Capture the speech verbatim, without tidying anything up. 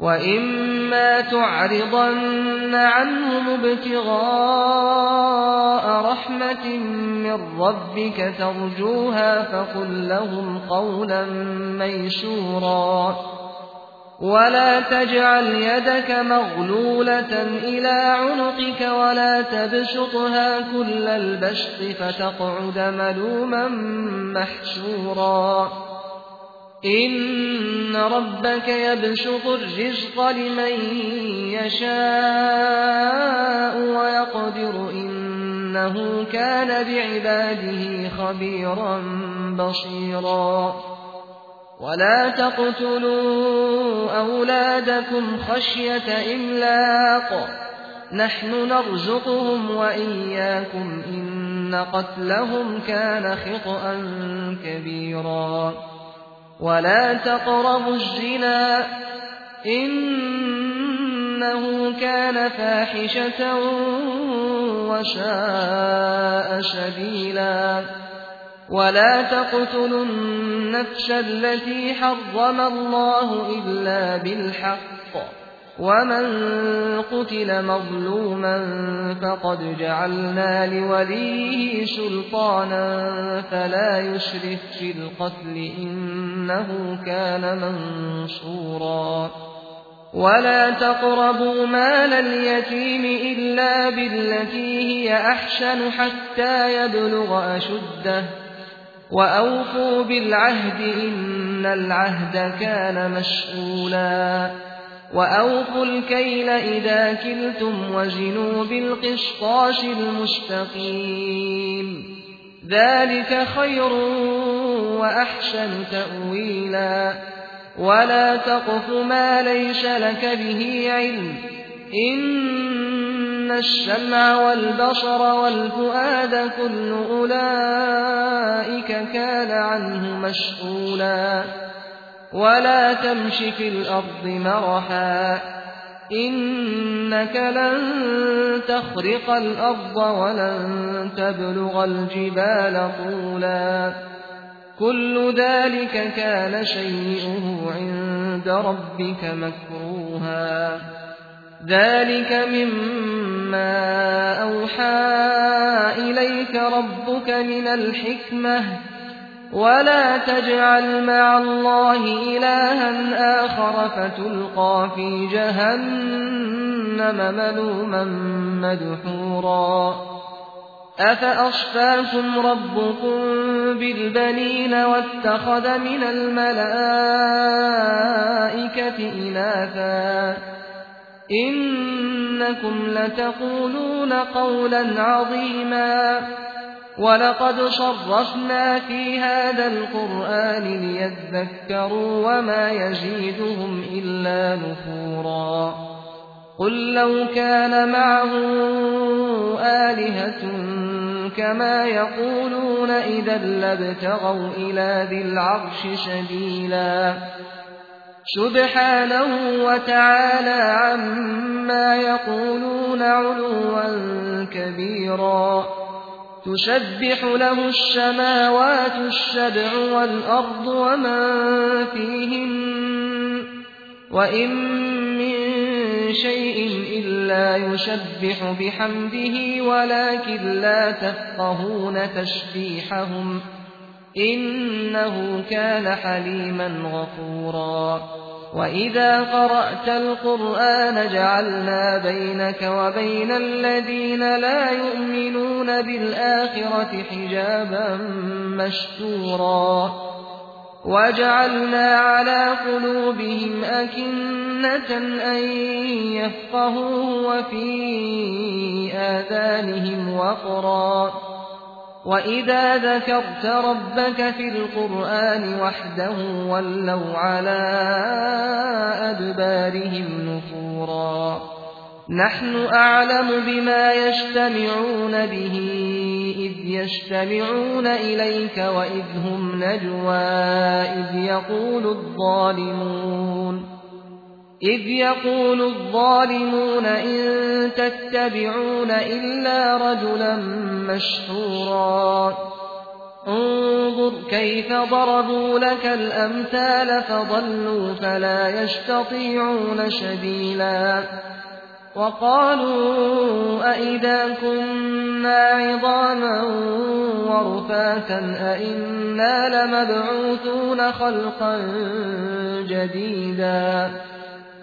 وإما تعرضن عنهم ابتغاء رحمة من ربك ترجوها فقل لهم قولا ميسورا ولا تجعل يدك مغلولة إلى عنقك ولا تبسطها كل البسط فتقعد ملوما محسورا إن ربك يبسط الرزق لمن يشاء ويقدر إنه كان بعباده خبيرا بصيرا ولا تقتلوا أولادكم خشية إملاق نحن نرزقهم وإياكم إن قتلهم كان خطأ كبيرا ولا تقربوا الزنا إنه كان فاحشة وساء سبيلا ولا تقتلوا النفس التي حرم الله إلا بالحق ومن قتل مظلوما فقد جعلنا لوليه سلطانا فلا يسرف في القتل إنه كان منصورا ولا تقربوا مال اليتيم إلا بالتي هي أحسن حتى يبلغ أشده وأوفوا بالعهد إن العهد كان مسؤولا وأوفوا الكيل إذا كلتم وزنوا بالقسطاس المستقيم ذلك خير وأحسن تأويلا ولا تقف ما ليس لك به علم إن السمع والبصر والفؤاد كل أولئك كان عنه مسؤولا ولا تمش في الأرض مرحا إنك لن تخرق الأرض ولن تبلغ الجبال طولا كل ذلك كان شيئه عند ربك مكروها ذلك مما أوحى إليك ربك من الحكمة ولا تجعل مع الله إلها آخر فتلقى في جهنم ملوما مدحورا أفأصفاكم ربكم بالبنين واتخذ من الملائكة إناثا إنكم لتقولون قولا عظيما ولقد صرفنا في هذا القرآن ليذكروا وما يزيدهم إلا نفورا قل لو كان معه آلهة كما يقولون إذا لابتغوا إلى ذي العرش سبيلا سبحانه وتعالى عما يقولون علوا كبيرا تسبح له السماوات السبع والأرض ومن فيهن وإن من شيء إلا يسبح بحمده ولكن لا تفقهون تسبيحهم إنه كان حليما غفورا وإذا قرأت القرآن جعلنا بينك وبين الذين لا يؤمنون بالآخرة حجابا مستورا وجعلنا على قلوبهم أكنة أن يفقهوه وفي آذانهم وقرا وإذا ذكرت ربك في القرآن وحده ولوا على أدبارهم نفورا نحن أعلم بما يستمعون به إذ يستمعون إليك وإذ هم نجوى إذ يقول الظالمون إذ يقول الظالمون إن تتبعون إلا رجلا مسحورا انظر انظر كيف ضربوا لك الأمثال فضلوا فلا يستطيعون سبيلا وقالوا أئذا كنا عظاما ورفاتا أئنا لمبعوثون خلقا جديدا